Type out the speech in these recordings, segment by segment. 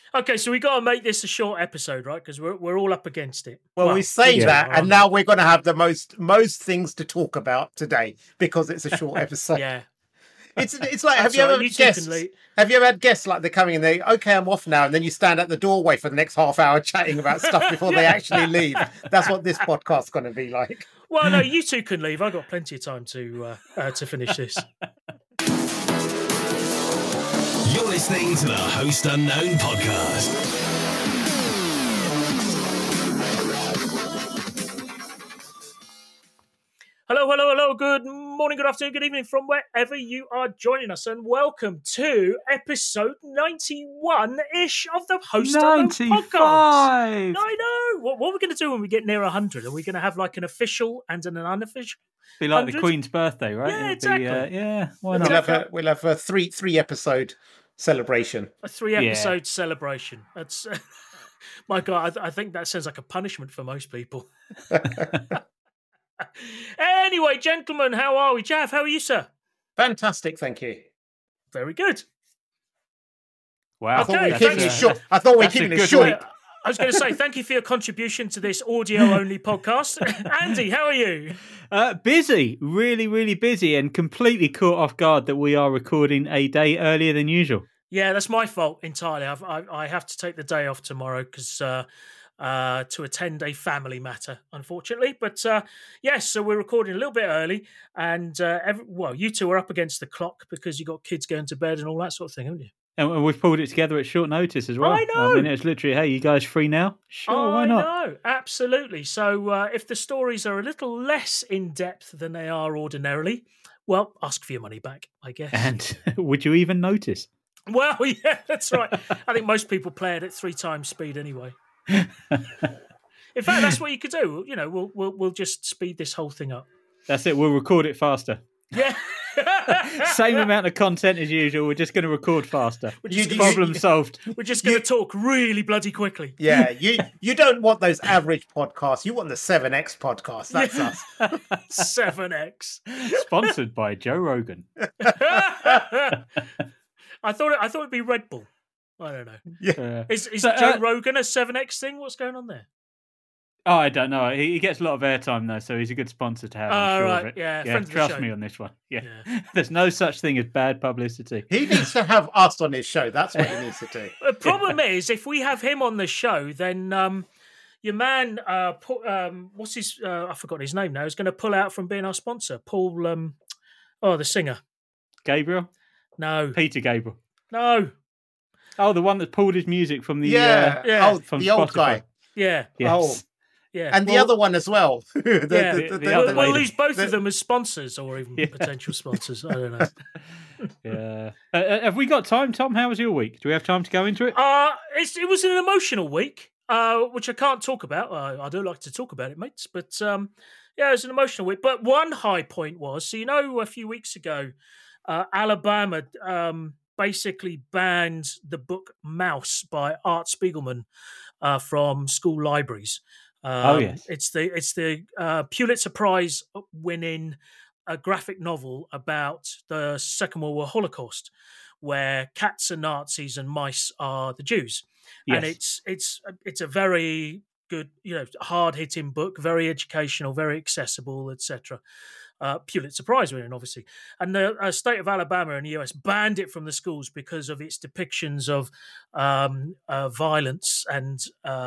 Okay, so we got to make this a short episode, right? Because we're all up against it. Well, we say that, and now we're going to have the most things to talk about today because it's a short episode. Yeah. It's like, have you ever had guests like they're coming and they, okay, I'm off now, and then you stand at the doorway for the next half hour chatting about stuff before they actually leave? That's what this podcast's going to be like. Well, no, you two can leave. I've got plenty of time to finish this. You're listening to the Host Unknown podcast. Hello. Good morning, good afternoon, good evening from wherever you are joining us, and welcome to episode 91-ish of the Host Unknown podcast. I know. What are we going to do when we get near 100? Are we going to have like an official and an unofficial? Be like 100? The Queen's birthday, right? Yeah, exactly. Why not? We'll have a three episode celebration. A 3-episode celebration. That's my God. I think that sounds like a punishment for most people. Anyway, gentlemen, how are we? Jav, how are you, sir? Fantastic, thank you. Very good. Wow. I thought we were keeping it short. I was going to say, thank you for your contribution to this audio-only podcast. Andy, how are you? Busy. Really, really busy, and completely caught off guard that we are recording a day earlier than usual. Yeah, that's my fault entirely. I have to take the day off tomorrow because... to attend a family matter, unfortunately. But yes, so we're recording a little bit early, and you two are up against the clock because you got kids going to bed and all that sort of thing, haven't you? And we've pulled it together at short notice as well. I know. I mean, it's literally, hey, you guys free now? Sure, why not? I know, absolutely. So if the stories are a little less in depth than they are ordinarily, well, ask for your money back, I guess. And would you even notice? Well, yeah, that's right. I think most people play it at 3 times speed anyway. In fact, that's what you could do. You know, we'll just speed this whole thing up. That's it. We'll record it faster. Yeah. Same amount of content as usual. We're just going to record faster. Problem solved. We're just going to talk really bloody quickly. Yeah, you don't want those average podcasts. You want the 7X podcast. That's us. 7X. Sponsored by Joe Rogan. I thought it'd be Red Bull. I don't know. Yeah. Is Joe Rogan a 7X thing? What's going on there? Oh, I don't know. He gets a lot of airtime, though, so he's a good sponsor to have. I'm sure right. of it. Yeah, trust me on this one. Yeah. There's no such thing as bad publicity. He needs to have us on his show. That's what he needs to do. The problem is, if we have him on the show, then your man, what's his? I forgot his name now. Is going to pull out from being our sponsor. Paul, the singer. Gabriel? No. Peter Gabriel? No. Oh, the one that pulled his music from the from the old guy. Yeah. Yes. Oh. Yeah. And the other one as well. We'll lose both of them as sponsors or even potential sponsors. I don't know. Yeah. Have we got time, Tom? How was your week? Do we have time to go into it? It was an emotional week, which I can't talk about. I do like to talk about it, mates. But it was an emotional week. But one high point was, so a few weeks ago, Alabama basically banned the book Mouse by Art Spiegelman from school libraries. Yes. It's the Pulitzer Prize winning graphic novel about the Second World War Holocaust, where cats are Nazis and mice are the Jews. Yes. And it's a very good, hard hitting book, very educational, very accessible, etc. Pulitzer Prize winning, obviously. And the state of Alabama in the US banned it from the schools because of its depictions of violence and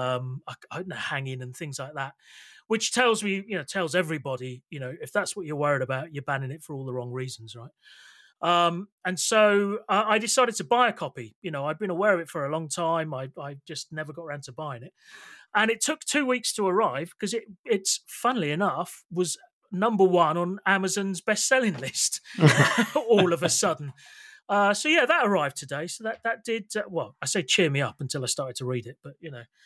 hanging and things like that, which tells me, tells everybody, if that's what you're worried about, you're banning it for all the wrong reasons, right? And so I decided to buy a copy. I'd been aware of it for a long time. I just never got around to buying it. And it took 2 weeks to arrive because it's funnily enough, was number 1 on Amazon's best-selling list all of a sudden. That arrived today. So that did, I say cheer me up until I started to read it, but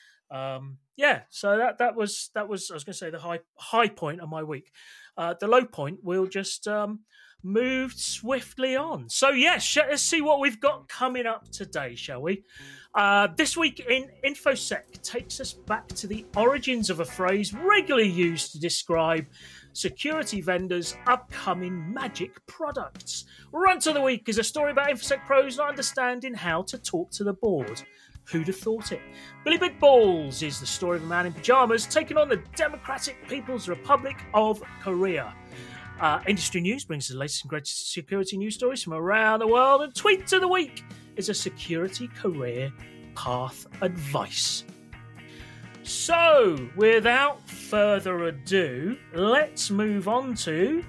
so that was, I was going to say the high point of my week. The low point, we'll just move swiftly on. So yes, let's see what we've got coming up today, shall we? This week in InfoSec takes us back to the origins of a phrase regularly used to describe security vendors' upcoming magic products. Rant of the Week is a story about InfoSec pros not understanding how to talk to the board. Who'd have thought it? Billy Big Balls is the story of a man in pyjamas taking on the Democratic People's Republic of Korea. Industry News brings us the latest and greatest security news stories from around the world. And Tweet of the Week is a security career path advice. So, without further ado, let's move on to...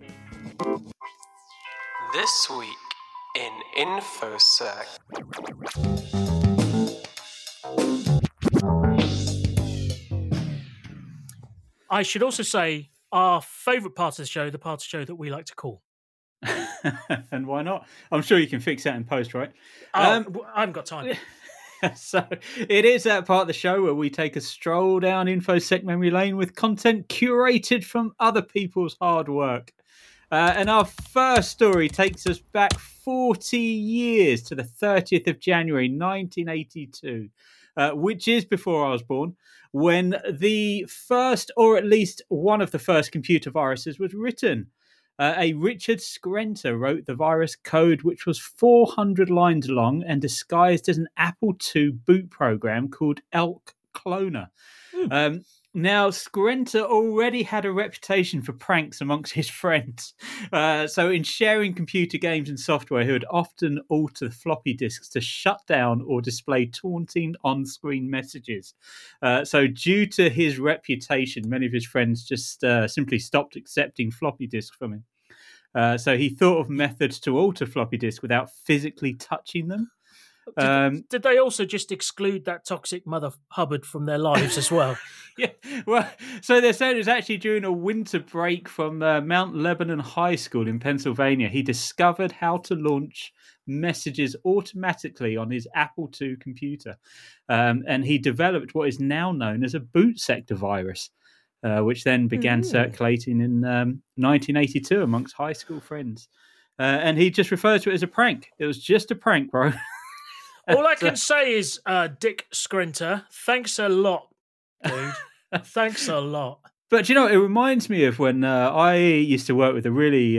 This Week in InfoSec. I should also say our favourite part of the show, the part of the show that we like to call. And why not? I'm sure you can fix that in post, right? I haven't got time. So it is that part of the show where we take a stroll down InfoSec memory lane with content curated from other people's hard work. And our first story takes us back 40 years to the 30th of January 1982, which is before I was born, when the first, or at least one of the first computer viruses was written. A Richard Skrenta wrote the virus code, which was 400 lines long and disguised as an Apple II boot program called Elk Cloner. Now, Skrenta already had a reputation for pranks amongst his friends. So in sharing computer games and software, he would often alter floppy disks to shut down or display taunting on-screen messages. So due to his reputation, many of his friends just simply stopped accepting floppy disks from him. So he thought of methods to alter floppy disks without physically touching them. Did they also just exclude that toxic Mother Hubbard from their lives as well? Yeah, well, so they said it was actually during a winter break from Mount Lebanon High School in Pennsylvania. He discovered how to launch messages automatically on his Apple II computer. And he developed what is now known as a boot sector virus, which then began circulating in 1982 amongst high school friends. And he just referred to it as a prank. It was just a prank, bro. All I can say is, Dick Skrenta, thanks a lot, dude. Thanks a lot. But, you know, it reminds me of when I used to work with a really...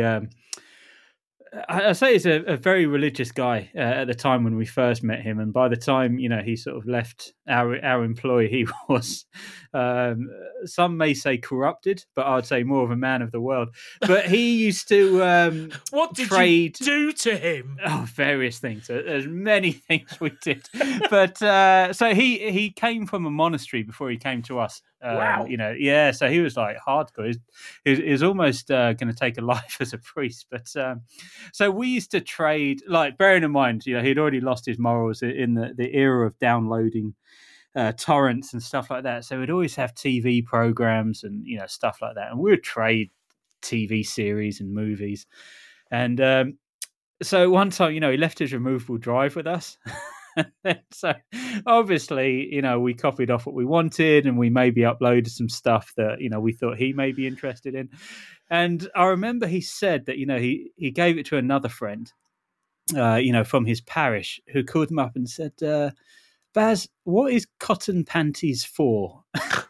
I say he's a very religious guy at the time when we first met him, and by the time he sort of left our employ, he was some may say corrupted, but I'd say more of a man of the world. But he used to what did trade... you do to him? Oh, various things. There's many things we did, but so he came from a monastery before he came to us. Wow. Yeah. So he was like hardcore. He was almost going to take a life as a priest. But so we used to trade. Like, bearing in mind, he'd already lost his morals in the era of downloading torrents and stuff like that. So we'd always have TV programs and stuff like that, and we would trade TV series and movies. And so one time, he left his removable drive with us. So obviously, we copied off what we wanted, and we maybe uploaded some stuff that we thought he may be interested in. And I remember he said that he gave it to another friend, from his parish, who called him up and said, "Baz, what is cotton panties for?"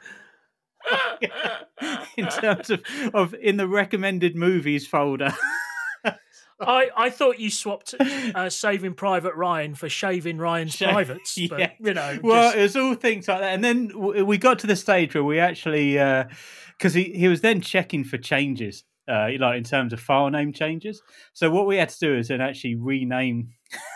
In terms of in the recommended movies folder. I thought you swapped Saving Private Ryan for Shaving Ryan's Privates. Yeah. But, well, it was all things like that. And then we got to the stage where we actually, because he was then checking for changes, in terms of file name changes. So what we had to do is then actually rename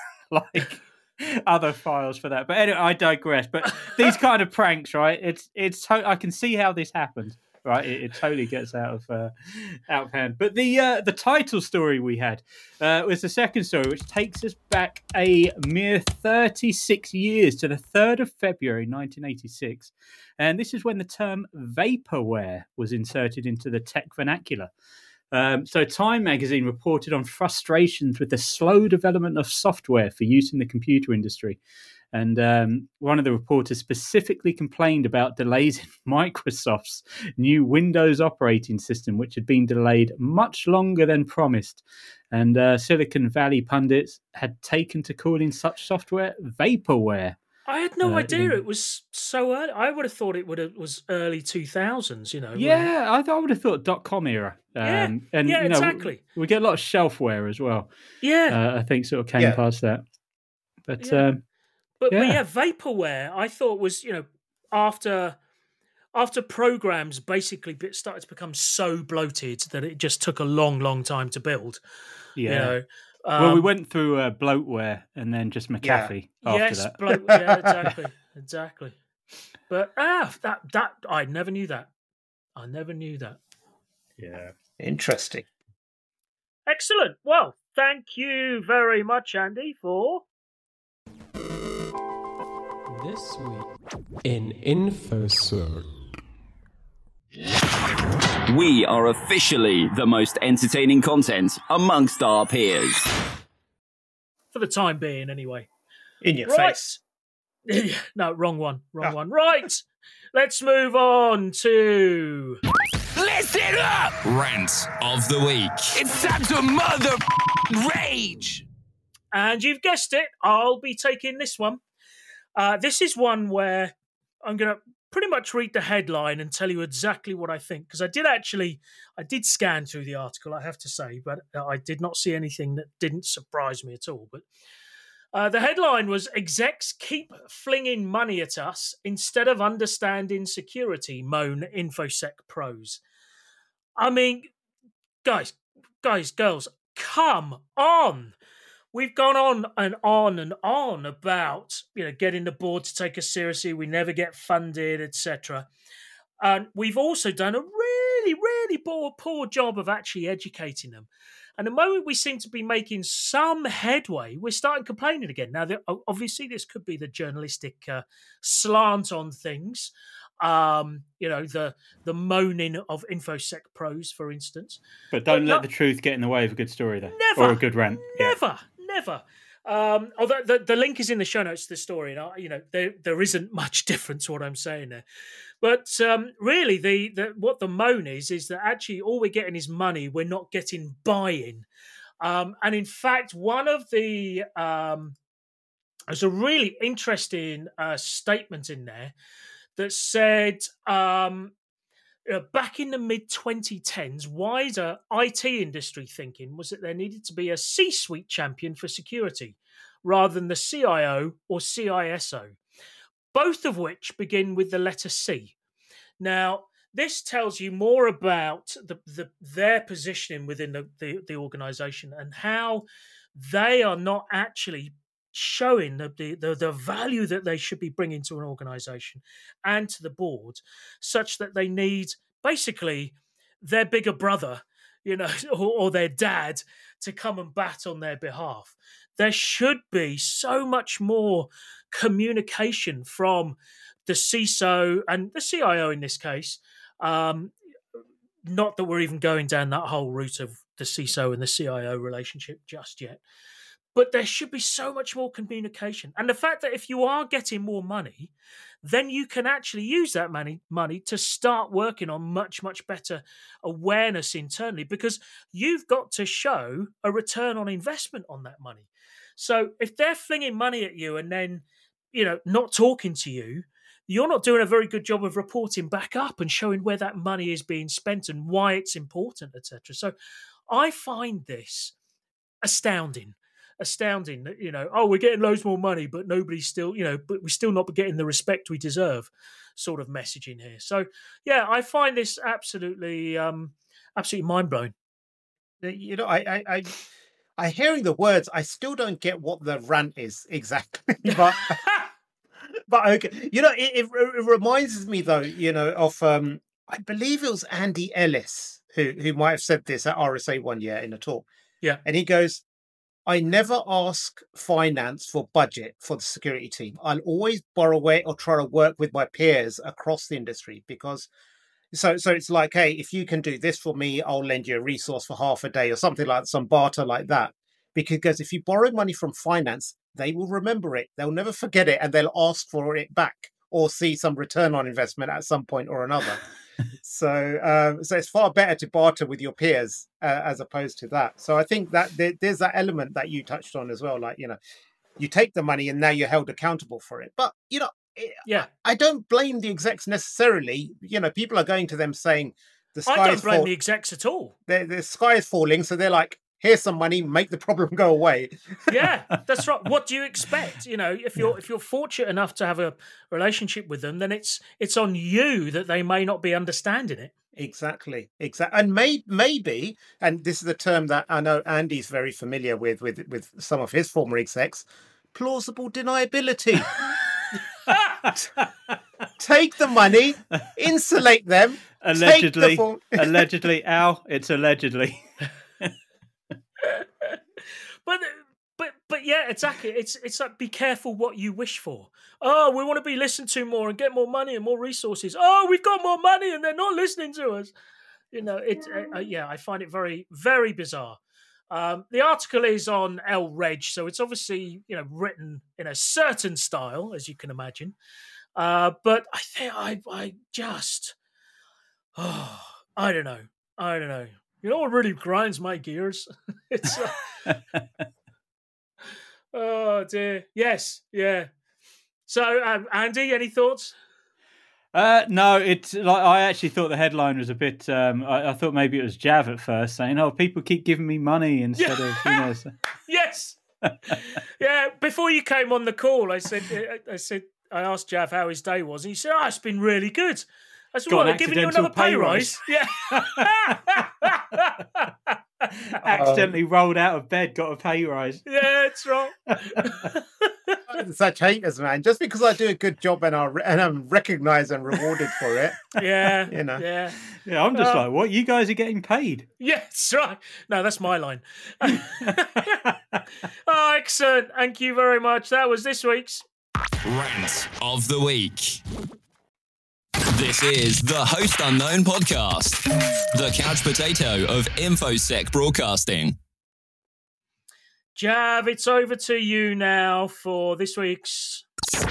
other files for that. But anyway, I digress. But these kind of pranks, right? It's I can see how this happened. Right, it totally gets out of hand. But the title story we had was the second story, which takes us back a mere 36 years to the 3rd of February 1986, and this is when the term vaporware was inserted into the tech vernacular. So Time magazine reported on frustrations with the slow development of software for use in the computer industry. And one of the reporters specifically complained about delays in Microsoft's new Windows operating system, which had been delayed much longer than promised. And Silicon Valley pundits had taken to calling such software vaporware. I had no idea it was so early. I would have thought it was early 2000s, you know. Yeah, I would have thought .com era. And exactly. We get a lot of shelfware as well. Yeah. I think sort of came past that. But But vaporware, I thought was, you know, after programs basically started to become so bloated that it just took a long time to build. Yeah. You know, well, we went through bloatware and then just McAfee after that. Exactly. But that I never knew that. Yeah. Interesting. Excellent. Well, thank you very much, Andy, for This week in InfoSec. We are officially the most entertaining content amongst our peers. For the time being, anyway. In your face. No, wrong one. Right. Let's move on to... Listen up! Rant of the week. It's time to mother rage. And you've guessed it, I'll be taking this one. This is one where I'm going to pretty much read the headline and tell you exactly what I think, because I did scan through the article, I have to say, but I did not see anything that didn't surprise me at all. But the headline was, execs keep flinging money at us instead of understanding security, moan InfoSec pros. I mean, guys, girls, come on. We've gone on and on and on about, you know, getting the board to take us seriously. We never get funded, etc. And we've also done a really, really poor job of actually educating them. And the moment we seem to be making some headway, we're starting complaining again. Now, obviously, this could be the journalistic slant on things. You know, the moaning of InfoSec pros, for instance. But don't let the truth get in the way of a good story, though. Never. Or a good rant. Never. Although the link is in the show notes to the story, and you know there isn't much difference to what I'm saying there. But really, what the moan is that actually all we're getting is money. We're not getting buy-in. And in fact, one of the there's a really interesting statement in there that said, back in the mid-2010s, wider IT industry thinking was that there needed to be a C-suite champion for security rather than the CIO or CISO, both of which begin with the letter C. Now, this tells you more about their positioning within the organization and how they are not actually showing the value that they should be bringing to an organization and to the board, such that they need basically their bigger brother, you know, or their dad to come and bat on their behalf. There should be so much more communication from the CISO and the CIO in this case. Not that we're even going down that whole route of the CISO and the CIO relationship just yet. But there should be so much more communication. And the fact that if you are getting more money, then you can actually use that money to start working on much, much better awareness internally, because you've got to show a return on investment on that money. So if they're flinging money at you and then, you know, not talking to you, you're not doing a very good job of reporting back up and showing where that money is being spent and why it's important, etc. So I find this astounding, that, you know, we're getting loads more money, but nobody's still, you know, but we're still not getting the respect we deserve sort of messaging here. So, yeah, I find this absolutely mind-blowing. You know, I hearing the words, I still don't get what the rant is exactly, but but okay. You know, it reminds me though, you know, of I believe it was Andy Ellis who might have said this at RSA one year in a talk. Yeah, and he goes, I never ask finance for budget for the security team. I'll always borrow it or try to work with my peers across the industry, because so it's like, hey, if you can do this for me, I'll lend you a resource for half a day or something like some barter like that. Because if you borrow money from finance, they will remember it. They'll never forget it, and they'll ask for it back or see some return on investment at some point or another. So it's far better to barter with your peers as opposed to that. So I think that there's that element that you touched on as well. Like, you know, You take the money and now you're held accountable for it. But, I don't blame the execs necessarily. People are going to them saying the sky I don't blame the execs at all. The sky is falling, so they're like, here's some money, make the problem go away. Yeah, that's right. What do you expect? If you're fortunate enough to have a relationship with them, then it's on you that they may not be understanding it. Exactly. And maybe, and this is a term that I know Andy's very familiar with some of his former execs, plausible deniability. Take the money, insulate them. Allegedly, allegedly, Al. It's allegedly. But yeah, exactly. It's like, be careful what you wish for. Oh, we want to be listened to more and get more money and more resources. Oh, we've got more money and they're not listening to us. I find it very, very bizarre. The article is on El Reg, so it's obviously written in a certain style, as you can imagine. But I think I just, I don't know. You know what really grinds my gears? It's oh dear. Yes, yeah. So, Andy, any thoughts? No, it's like I actually thought the headline was a bit. I thought maybe it was Jav at first saying, "Oh, people keep giving me money instead of." Yes. Yeah. Before you came on the call, I I asked Jav how his day was, and he said, "Oh, it's been really good." I said, "What? They're giving you another pay rise?" Yeah. Accidentally rolled out of bed, got a pay rise. Yeah, that's right. Such haters, man. Just because I do a good job and I'm recognised and rewarded for it. Yeah, Yeah. I'm just like, what? You guys are getting paid? Yeah, that's right. No, that's my line. Oh, excellent. Thank you very much. That was this week's Rant of the Week. This is the Host Unknown podcast, the couch potato of InfoSec broadcasting. Jav, it's over to you now for this week's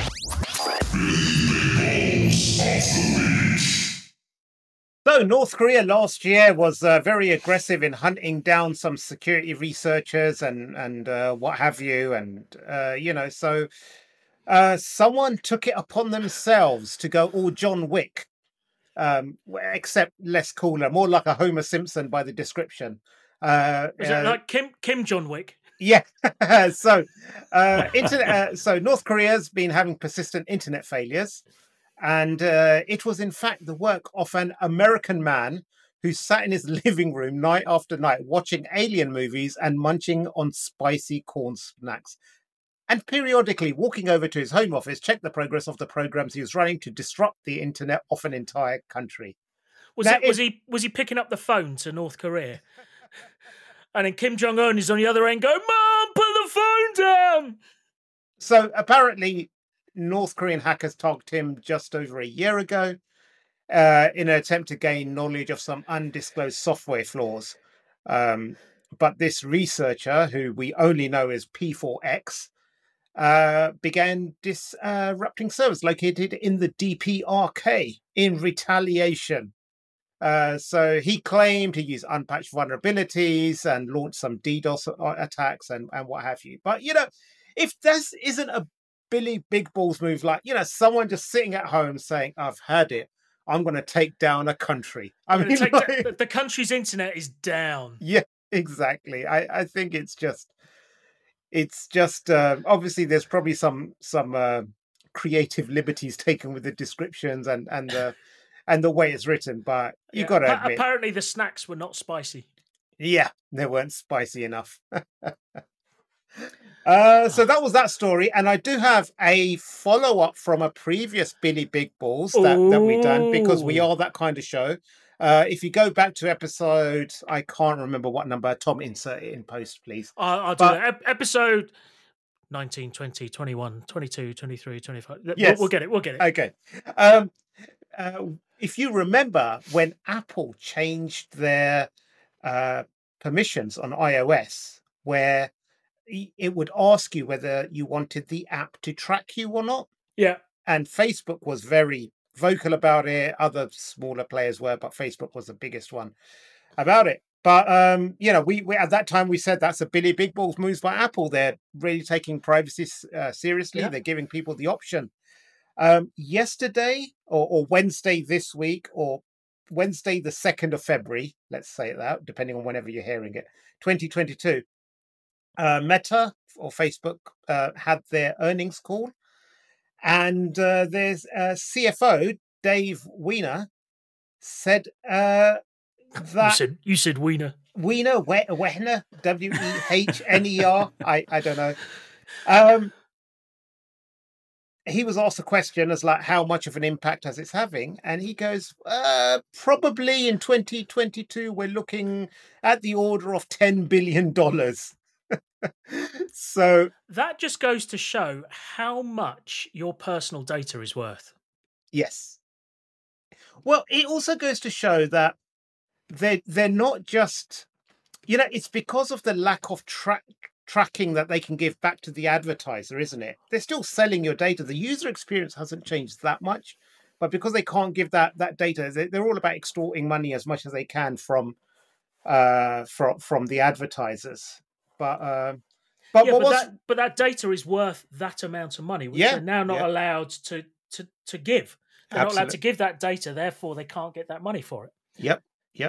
So North Korea last year was very aggressive in hunting down some security researchers and what have you. And, so someone took it upon themselves to go all John Wick, except less cooler, more like a Homer Simpson by the description. Is it like Kim John Wick? Yeah. So North Korea's been having persistent internet failures. And it was, in fact, the work of an American man who sat in his living room night after night watching alien movies and munching on spicy corn snacks. And periodically walking over to his home office, check the progress of the programs he was running to disrupt the internet of an entire country. Was he picking up the phone to North Korea? And then Kim Jong-un is on the other end going, "Mom, put the phone down!" So apparently North Korean hackers targeted him just over a year ago in an attempt to gain knowledge of some undisclosed software flaws. But this researcher, who we only know as P4X, began disrupting servers located in the DPRK in retaliation. So he claimed he used unpatched vulnerabilities and launched some DDoS attacks and what have you. But, if this isn't a Billy Big Balls move, like, someone just sitting at home saying, "I've had it. I'm going to take down a country." The country's internet is down. Yeah, exactly. I think it's just obviously there's probably some creative liberties taken with the descriptions and the way it's written, but you got to admit, apparently the snacks were not spicy. Yeah, they weren't spicy enough. So that was that story, and I do have a follow-up from a previous Billy Big Balls that we done, because we are that kind of show. If you go back to episode, I can't remember what number, Tom, insert it in post, please. I'll do that. Episode 19, 20, 21, 22, 23, 25. Yes. We'll get it. Okay. If you remember when Apple changed their permissions on iOS, where it would ask you whether you wanted the app to track you or not. Yeah. And Facebook was very vocal about it. Other smaller players were, but Facebook was the biggest one about it. But we at that time we said that's a Billy Big Balls moves by Apple. They're really taking privacy seriously. They're giving people the option. Yesterday or Wednesday this week, or Wednesday the 2nd of February, let's say that, depending on whenever you're hearing it, 2022, Meta or Facebook had their earnings call, and there's CFO Dave Wiener said that you said Wiener, Wehner, Wehner, I don't know. He was asked a question as like, how much of an impact has it having? And he goes, probably in 2022, we're looking at the order of $10 billion. So that just goes to show how much your personal data is worth. Yes. Well, it also goes to show that they're not just, it's because of the lack of tracking that they can give back to the advertiser, isn't it? They're still selling your data. The user experience hasn't changed that much, but because they can't give that data, they're all about extorting money as much as they can from the advertisers. But that data is worth that amount of money, which they're now not allowed to give. They're not allowed to give that data, therefore they can't get that money for it. Yep.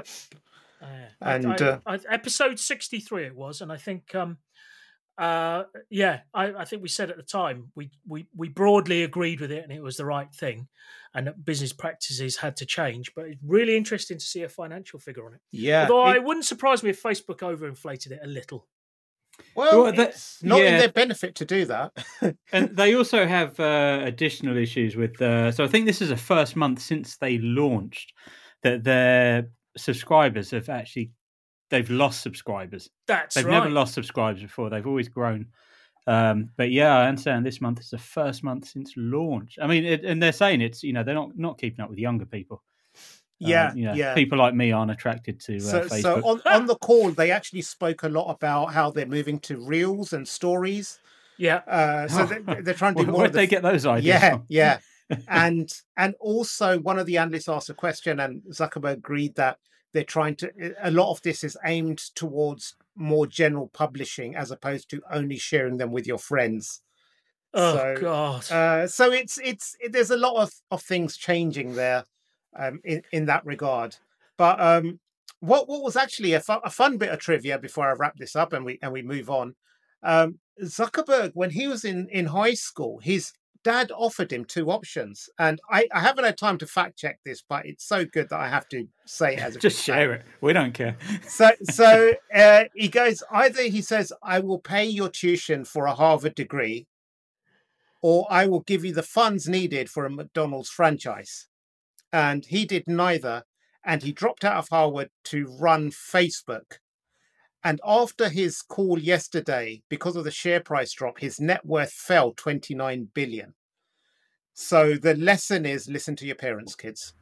And episode 63 it was, and I think I think we said at the time we broadly agreed with it, and it was the right thing, and that business practices had to change. But it's really interesting to see a financial figure on it. Yeah, although it wouldn't surprise me if Facebook overinflated it a little. Well, it's not in their benefit to do that. And they also have additional issues with. So I think this is the first month since they launched that their subscribers they've lost subscribers. They've never lost subscribers before. They've always grown. But yeah, I understand this month is the first month since launch. I mean, and they're saying it's, they're not keeping up with younger people. People like me aren't attracted to Facebook. So on the call, they actually spoke a lot about how they're moving to Reels and Stories. Yeah. So they're trying to do more. Where'd they get those ideas from? Yeah. And also one of the analysts asked a question, and Zuckerberg agreed that they're trying to. A lot of this is aimed towards more general publishing as opposed to only sharing them with your friends. God. So it's there's a lot of things changing there. In that regard, but what was actually a fun bit of trivia before I wrap this up and we move on. Zuckerberg, when he was in high school, his dad offered him two options, and I haven't had time to fact check this, but it's so good that I have to say it as a just share it. We don't care. So he goes, either he says, I will pay your tuition for a Harvard degree, or I will give you the funds needed for a McDonald's franchise. And he did neither, and he dropped out of Harvard to run Facebook. And after his call yesterday, because of the share price drop, his net worth fell 29 billion. So the lesson is, listen to your parents, kids.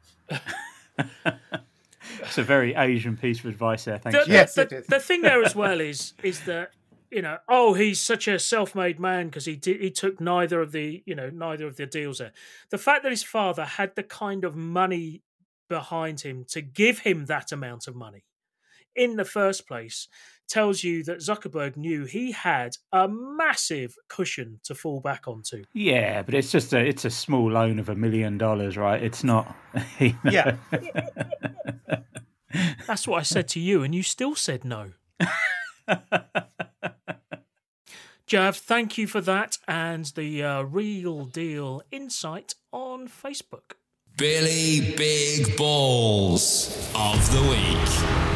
It's a very Asian piece of advice there. Thanks. Yes, it is. The thing there as well is that, he's such a self-made man because he took neither of the deals there. The fact that his father had the kind of money behind him to give him that amount of money in the first place tells you that Zuckerberg knew he had a massive cushion to fall back onto. Yeah, but it's just it's a small loan of $1 million, right? It's not. Yeah. That's what I said to you, and you still said no. Jav, thank you for that and the real deal insight on Facebook. Billy Big Balls of the Week.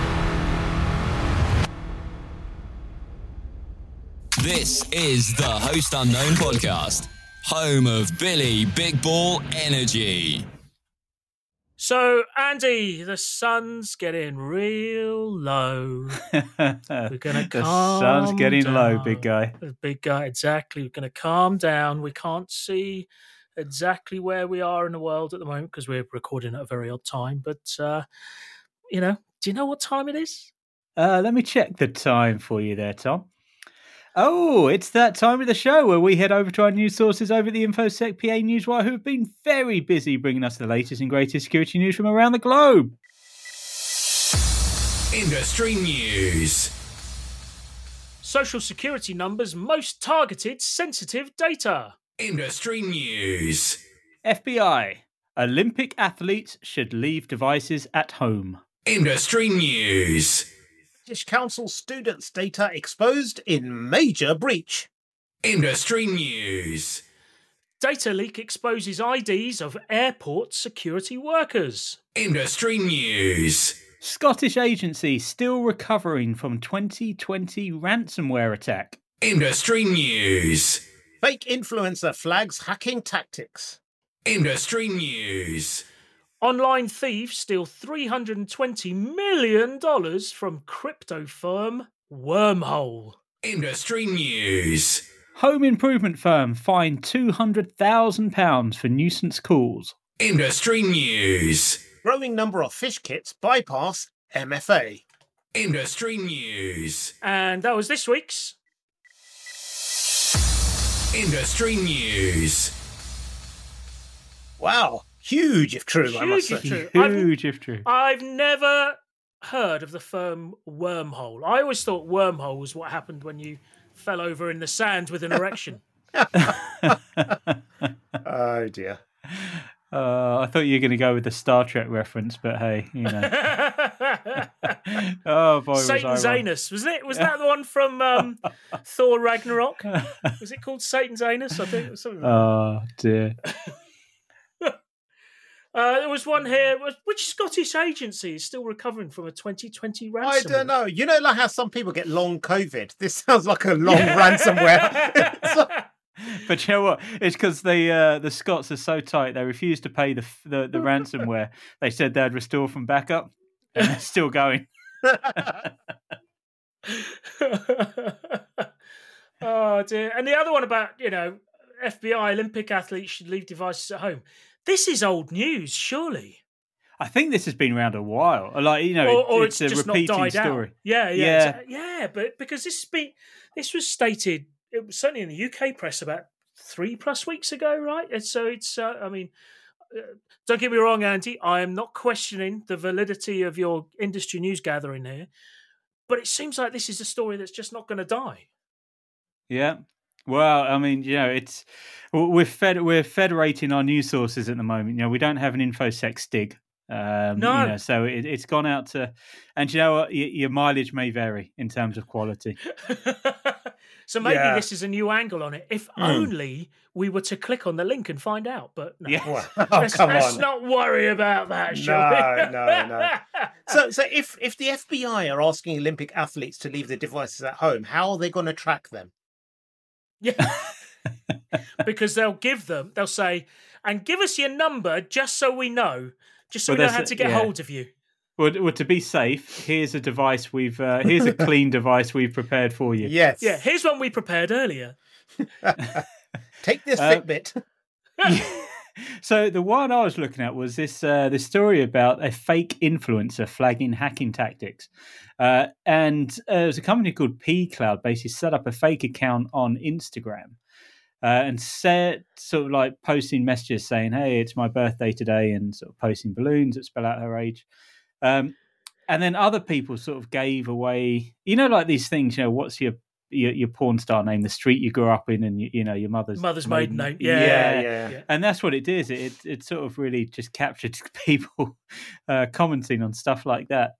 This is the Host Unknown podcast, home of Billy Big Ball Energy. So, Andy, the sun's getting real low. We're going to calm The sun's getting down. low, big guy. Big guy, exactly. We're going to calm down. We can't see exactly where we are in the world at the moment because we're recording at a very odd time. But, do you know what time it is? Let me check the time for you there, Tom. Oh, it's that time of the show where we head over to our news sources over at the InfoSec PA Newswire, who have been very busy bringing us the latest and greatest security news from around the globe. Industry news. Social security numbers most targeted sensitive data. Industry news. FBI. Olympic athletes should leave devices at home. Industry news. British Council students' data exposed in major breach. Industry news. Data leak exposes IDs of airport security workers. Industry news. Scottish agency still recovering from 2020 ransomware attack. Industry news. Fake influencer flags hacking tactics. Industry news. Online thieves steal $320 million from crypto firm Wormhole. Industry news. Home improvement firm fined £200,000 for nuisance calls. Industry news. Growing number of fish kits bypass MFA. Industry news. And that was this week's Industry news. Wow. Huge if true, I must say. Huge if true. I've never heard of the firm Wormhole. I always thought wormhole was what happened when you fell over in the sand with an erection. Oh, dear. I thought you were going to go with the Star Trek reference, but hey, you know. Oh boy, Satan's Anus, wasn't it? Was that the one from Thor Ragnarok? Was it called Satan's Anus? I think it was something like that. Oh dear. There was one here. Which Scottish agency is still recovering from a 2020 ransomware? I don't know. You know, like how some people get long COVID. This sounds like a long ransomware. But you know what? It's because the Scots are so tight. They refused to pay the ransomware. They said they'd restore from backup, and they're still going. Oh dear! And the other one about FBI Olympic athletes should leave devices at home. This is old news, surely. I think this has been around a while. Like or it's a just repeating not died story. Out. Yeah. But because this was stated, it was certainly in the UK press about 3+ weeks ago, right? And so it's. Don't get me wrong, Andy. I am not questioning the validity of your industry news gathering here, but it seems like this is a story that's just not going to die. Yeah. Well, I mean, we're federating our news sources at the moment. We don't have an InfoSec stig. No. So it's gone out to, and you know what? Your mileage may vary in terms of quality. So maybe this is a new angle on it. If only we were to click on the link and find out. But no. Yeah. Let's not worry about that, shall we? No. So if the FBI are asking Olympic athletes to leave their devices at home, how are they going to track them? Yeah, because they'll say, and give us your number just so we know, we know how to get hold of you. Well, to be safe, here's a device here's a clean device we've prepared for you. Yes. Yeah, here's one we prepared earlier. Take this Fitbit. So the one I was looking at was this story about a fake influencer flagging hacking tactics. And there's a company called pCloud basically set up a fake account on Instagram and said, sort of like posting messages saying, hey, it's my birthday today, and sort of posting balloons that spell out her age. And then other people sort of gave away, like these things, what's your porn star name, the street you grew up in, and your mother's maiden name. Yeah. And that's what it is. It sort of really just captured people commenting on stuff like that.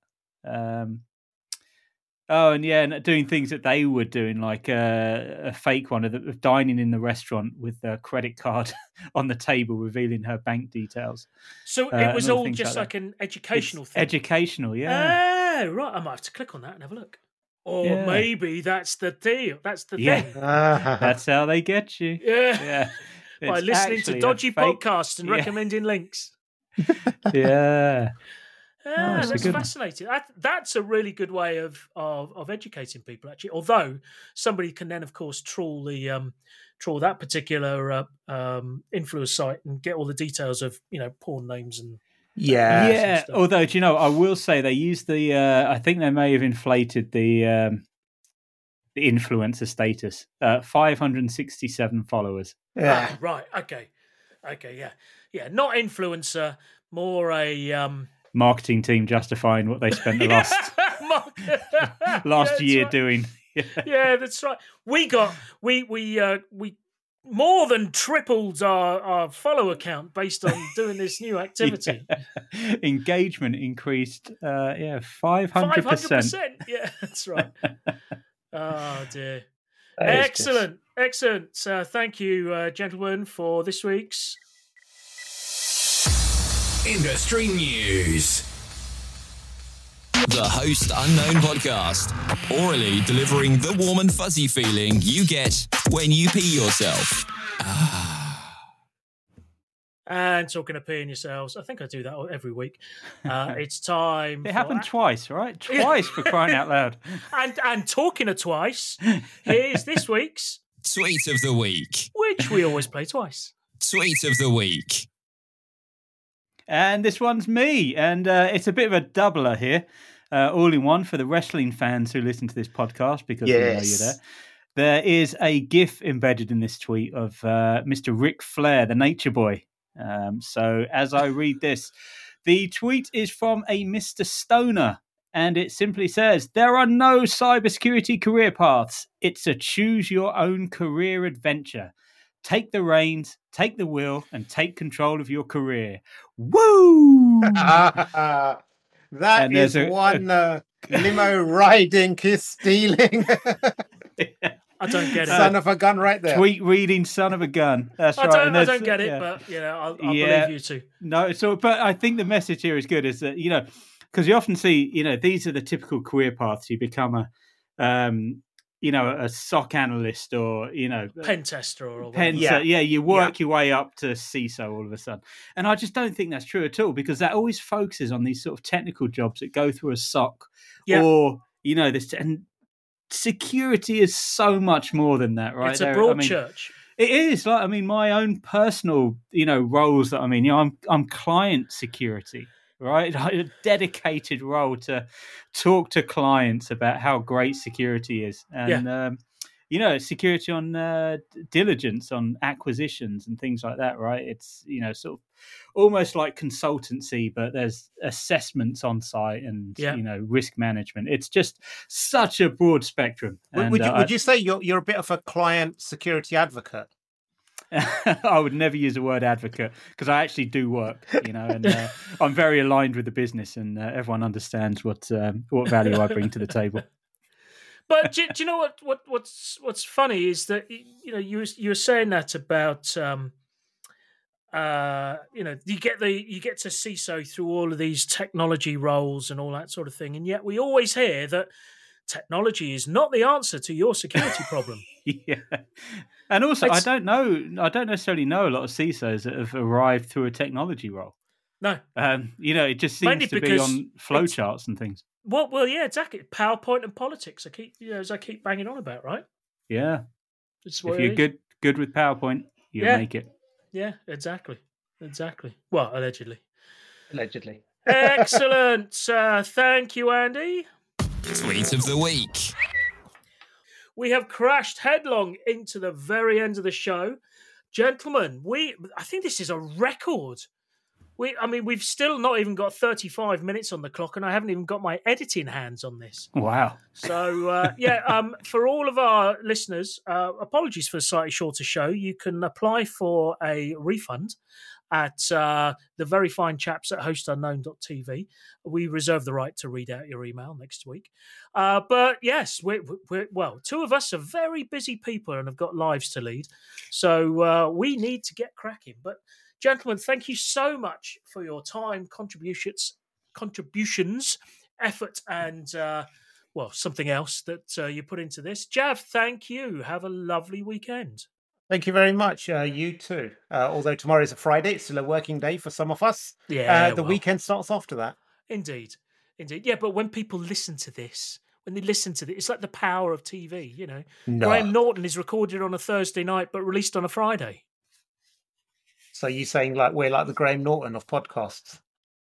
And doing things that they were doing, like a fake one of dining in the restaurant with a credit card on the table, revealing her bank details. So it was all just like an educational thing. Educational, yeah. Right. I might have to click on that and have a look. Or maybe that's the deal. That's the thing. That's how they get you. Yeah. By listening to dodgy podcasts and recommending links. Yeah. That's fascinating. That's a really good way of educating people, actually. Although somebody can then, of course, trawl that particular influencer site and get all the details of porn names and Although, I will say they used the. I think they may have inflated the influencer status. 567 followers. Yeah. Right. Okay. Yeah. Not influencer. More a. Marketing team justifying what they spent the last Mark. Last year doing. Yeah, that's right. We more than tripled our follow count based on doing this new activity. Yeah. Engagement increased, 500%. 500%. Yeah, that's right. Oh dear. Excellent. Thank you, gentlemen, for this week's Industry News. The Host Unknown Podcast. Orally delivering the warm and fuzzy feeling you get when you pee yourself. And talking of peeing yourselves, I think I do that every week. It's time. It happened twice, right? Twice, for crying out loud. And talking of twice, here's this week's Tweet of the Week. Which we always play twice. Tweet of the Week. And this one's me. And it's a bit of a doubler here. All in one for the wrestling fans who listen to this podcast, because we know you're there. There is a GIF embedded in this tweet of Mr. Ric Flair, the Nature Boy. So as I read this, the tweet is from a Mr. Stoner, and it simply says, "There are no cybersecurity career paths. It's a choose your own career adventure. Take the reins, take the wheel, and take control of your career." Woo! That is one limo riding, kiss stealing. I don't get it. Son of a gun right there. Tweet reading, son of a gun. That's right. I don't get it, but I'll believe you too. No, but I think the message here is good, is that, because you often see, these are the typical career paths. You become a SOC analyst or, pen tester or you work your way up to CISO all of a sudden. And I just don't think that's true at all, because that always focuses on these sort of technical jobs that go through a SOC or, this. And security is so much more than that, right? It's a broad church. It is. My own personal, roles that I'm client security. Right, a dedicated role to talk to clients about how great security is, and security on diligence on acquisitions and things like that. Right, it's sort of almost like consultancy, but there's assessments on site and risk management. It's just such a broad spectrum. Would you say you're a bit of a client security advocate? I would never use the word advocate, because I actually do work, and I'm very aligned with the business, and everyone understands what value I bring to the table. But do you know what's funny is that you were saying that about you get to CISO through all of these technology roles and all that sort of thing, and yet we always hear that technology is not the answer to your security problem. Yeah. And also, I don't necessarily know a lot of CISOs that have arrived through a technology role. No. It just seems to be on flowcharts and things. Well, yeah, exactly. PowerPoint and politics. I keep banging on about, right? Yeah. If you're good with PowerPoint, you'll make it. Yeah, exactly. Well, allegedly. Excellent. Thank you, Andy. Tweet of the Week. We have crashed headlong into the very end of the show. Gentlemen, I think this is a record. We've still not even got 35 minutes on the clock, and I haven't even got my editing hands on this. Wow. So, for all of our listeners, apologies for a slightly shorter show. You can apply for a refund at the very fine chaps at hostunknown.tv. We reserve the right to read out your email next week. But yes, we're two of us are very busy people and have got lives to lead. So we need to get cracking. But gentlemen, thank you so much for your time, contributions, effort, and something else that you put into this. Jav, thank you. Have a lovely weekend. Thank you very much. You too. Although tomorrow is a Friday, it's still a working day for some of us. Yeah, the weekend starts after that. Indeed. Yeah, but when people listen to this, it's like the power of TV, No. Graham Norton is recorded on a Thursday night but released on a Friday. So you're saying like we're like the Graham Norton of podcasts?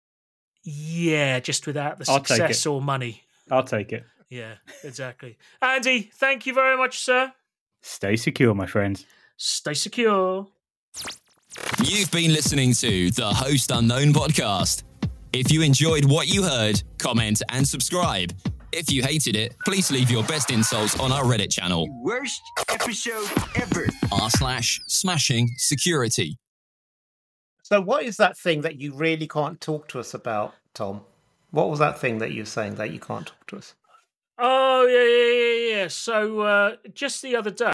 Yeah, just without the success or money. I'll take it. Yeah, exactly. Andy, thank you very much, sir. Stay secure, my friends. Stay secure. You've been listening to the Host Unknown Podcast. If you enjoyed what you heard, comment and subscribe. If you hated it, please leave your best insults on our Reddit channel. Worst episode ever. r/smashing security. So what is that thing that you really can't talk to us about, Tom? What was that thing that you were saying that you can't talk to us? Oh, yeah. So just the other day,